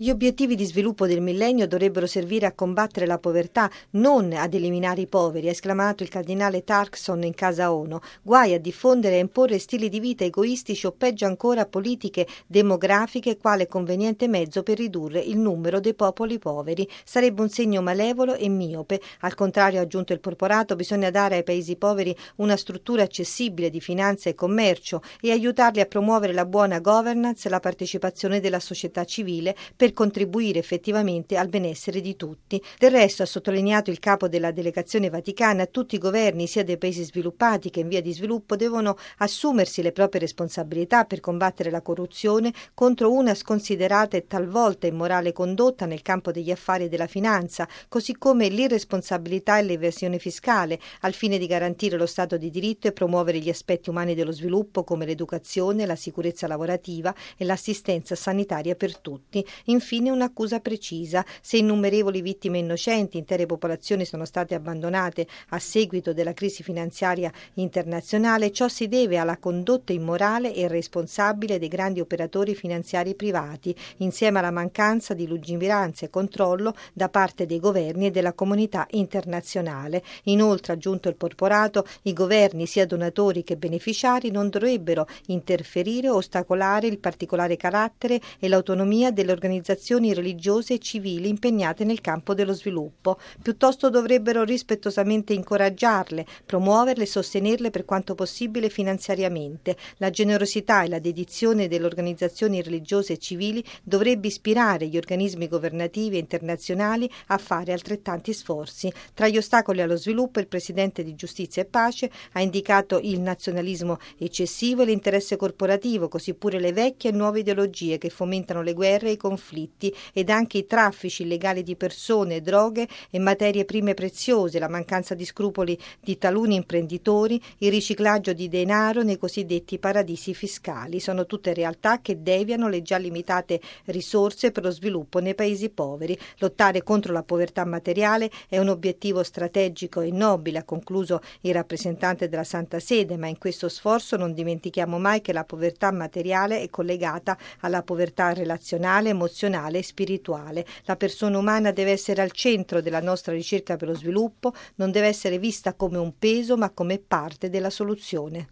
Gli obiettivi di sviluppo del millennio dovrebbero servire a combattere la povertà, non ad eliminare i poveri, ha esclamato il cardinale Turkson in casa ONU. Guai a diffondere e imporre stili di vita egoistici o peggio ancora politiche demografiche quale conveniente mezzo per ridurre il numero dei popoli poveri. Sarebbe un segno malevolo e miope. Al contrario, ha aggiunto il porporato, bisogna dare ai paesi poveri una struttura accessibile di finanza e commercio e aiutarli a promuovere la buona governance e la partecipazione della società civile per contribuire effettivamente al benessere di tutti. Del resto, ha sottolineato il capo della delegazione vaticana, tutti i governi, sia dei paesi sviluppati che in via di sviluppo, devono assumersi le proprie responsabilità per combattere la corruzione contro una sconsiderata e talvolta immorale condotta nel campo degli affari e della finanza, così come l'irresponsabilità e l'evasione fiscale, al fine di garantire lo Stato di diritto e promuovere gli aspetti umani dello sviluppo come l'educazione, la sicurezza lavorativa e l'assistenza sanitaria per tutti. Infine un'accusa precisa: se innumerevoli vittime innocenti, intere popolazioni sono state abbandonate a seguito della crisi finanziaria internazionale, ciò si deve alla condotta immorale e irresponsabile dei grandi operatori finanziari privati, insieme alla mancanza di lungimiranza e controllo da parte dei governi e della comunità internazionale. Inoltre, ha aggiunto il porporato, i governi, sia donatori che beneficiari, non dovrebbero interferire o ostacolare il particolare carattere e l'autonomia delle organizzazioni religiose e civili impegnate nel campo dello sviluppo. Piuttosto dovrebbero rispettosamente incoraggiarle, promuoverle e sostenerle per quanto possibile finanziariamente. La generosità e la dedizione delle organizzazioni religiose e civili dovrebbe ispirare gli organismi governativi e internazionali a fare altrettanti sforzi. Tra gli ostacoli allo sviluppo, il presidente di Giustizia e Pace ha indicato il nazionalismo eccessivo e l'interesse corporativo, così pure le vecchie e nuove ideologie che fomentano le guerre e i conflitti, ed anche i traffici illegali di persone, droghe e materie prime preziose, la mancanza di scrupoli di taluni imprenditori, il riciclaggio di denaro nei cosiddetti paradisi fiscali. Sono tutte realtà che deviano le già limitate risorse per lo sviluppo nei paesi poveri. Lottare contro la povertà materiale è un obiettivo strategico e nobile, ha concluso il rappresentante della Santa Sede, ma in questo sforzo non dimentichiamo mai che la povertà materiale è collegata alla povertà relazionale, emozionale e spirituale. La persona umana deve essere al centro della nostra ricerca per lo sviluppo, non deve essere vista come un peso ma come parte della soluzione.